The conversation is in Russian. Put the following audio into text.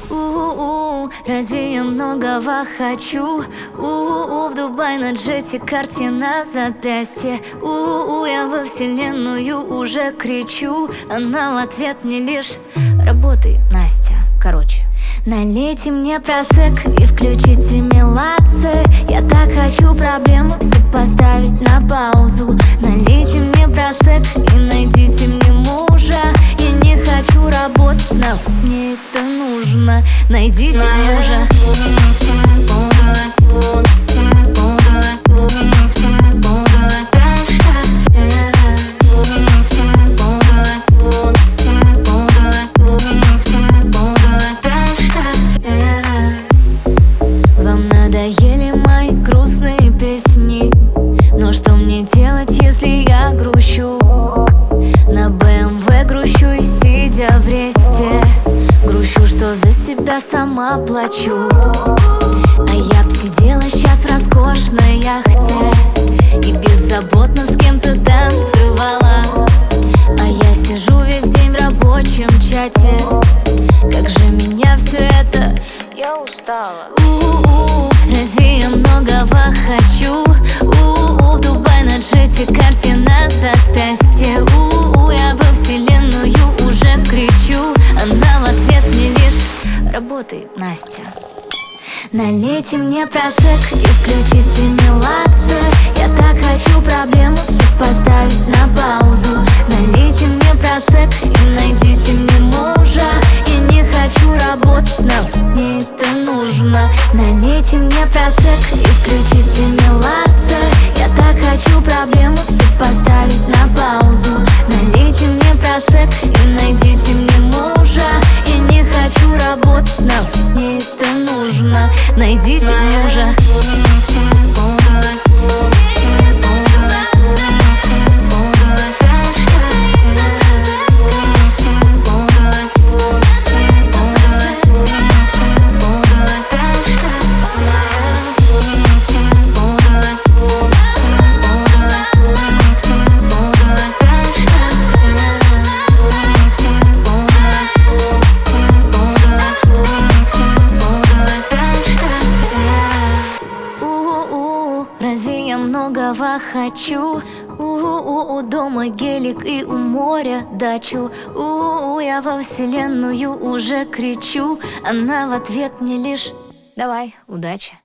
Разве я многого хочу? В Дубай на джете, карте на запястье. Я во вселенную уже кричу. Она в ответ мне лишь: работай, Настя. Короче, налейте мне просек и включите меладзе. Я так хочу проблему все поставить на паузу. Налейте мне просек и найдите мне мужа. Я не хочу работать, но мне это нужно. Найдите мужа. Вам надоели мои грустные песни, но что мне делать, если я грущу? На БМВ грущу и сидя в ресте. Грущу, что за себя сама плачу. А я б сидела сейчас в роскошной яхте и беззаботно с кем-то танцевала. А я сижу весь день в рабочем чате. Как же меня все это... Я устала. Разве я многого хочу? В Дубай на джете, карте на запястье. Я во вселенную уже кричу. Она в ответ мне лишь: работай, Настя. Налейте мне просек и включите меладзе. Я так хочу проблему все поставить на паузу. Налейте мне просек и найдите мне мужа. Я не хочу работать, но мне это нужно. Налейте мне просек и включите меладзе. Я так хочу проблему все поставить на паузу. Налейте мне просек и найдите мне мужа. Я не хочу работать, но мне это нужно. Найдите мужа. Разве я многого хочу? У дома гелик и у моря дачу. Я во вселенную уже кричу. Она в ответ мне лишь: давай, удачи.